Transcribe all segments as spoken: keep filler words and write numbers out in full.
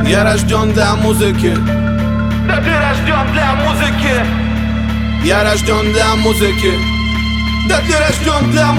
Я рожден для музыки. Да ты рожден для музыки. Я рожден для музыки. Да ты рожден для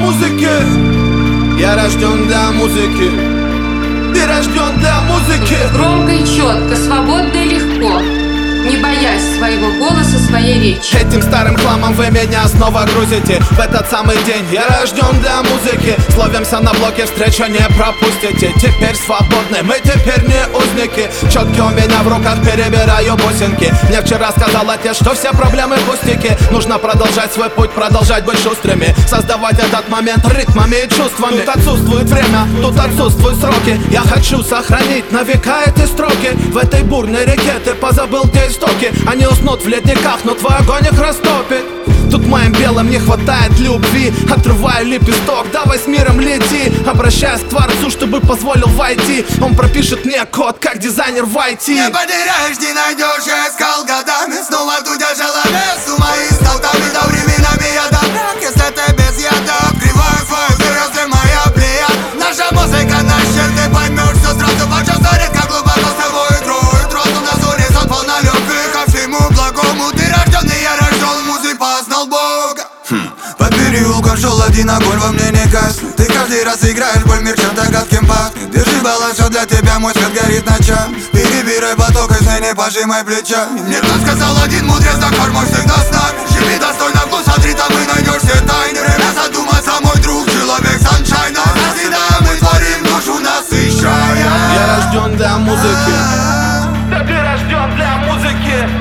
музыки. Я рожден для музыки. Ты рожден для музыки. Громко и четко, свободно и легко, не боясь своего голоса, своей речи. Этим старым хламом вы меня снова грузите. В этот самый день я рожден для музыки. Словимся на блоке, встречу не пропустите. Теперь свободны, мы теперь не узники. Четки у меня в руках, перебираю бусинки. Мне вчера сказал отец, что все проблемы пустяки. Нужно продолжать свой путь, продолжать быть шустрыми, создавать этот момент ритмами и чувствами. Тут отсутствует время, тут отсутствуют сроки. Я хочу сохранить на века эти строки. В этой бурной реке ты позабыл, где истоки. Они уснут в ледниках, но твой огонь их растопит. Тут моим белым не хватает любви. Отрываю лепесток, давай с миром лети. Обращаюсь к Творцу, чтобы позволил войти. Он пропишет мне код, как дизайнер в ай ти. Не потеряешь, не найдешь, я искал годами. Снова тут держала вес, у моих столтами. Да временами я добрак, если ты без яда. Открываю свою звезды, моя плеяда. Наша музыка, наш щит, ты поймешь все сразу. Почувствует, как глубоко с тобой играет. Розум на горизонт, полна любви ко всему благому. Ты рожденный, я рожден, музык познал Бога. Хм. Под переулком шел один огонь, во мне не гаснет. Ты каждый раз играешь боль, мир чем-то гадким пахнет. Держи баланс, все для тебя, мой свет горит ночами. Перебирай поток, и сны не пожимай плечами. Мне кто сказал один мудрец, так мой всегда с нами. Живи достойно, вкус от ритма, и найдешь все тайны. Время задуматься, мой друг, человек саншайна. Навсегда мы творим душу, насыщая. Я рожден для музыки. Да ты рожден для музыки.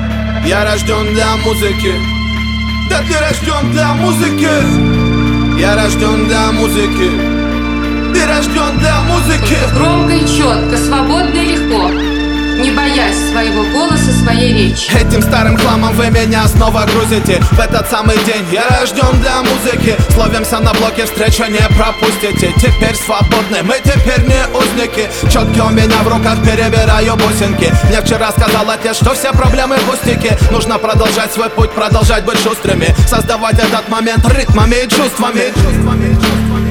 Я рожден для музыки. Да ты рожден для музыки. Я рожден для музыки. Ты рожден для музыки. Громко и четко, свободно и легко, не боясь своего голоса, своей речи. Этим старым хламом вы меня снова грузите. В этот самый день я рожден для музыки. Словимся на блоке, встречу не пропустите. Теперь свободны, мы теперь не узники. Четки у меня в руках, перебираю бусинки. Мне вчера сказал отец, что все проблемы пустяки. Нужно продолжать свой путь, продолжать быть шустрыми, создавать этот момент ритмами и чувствами.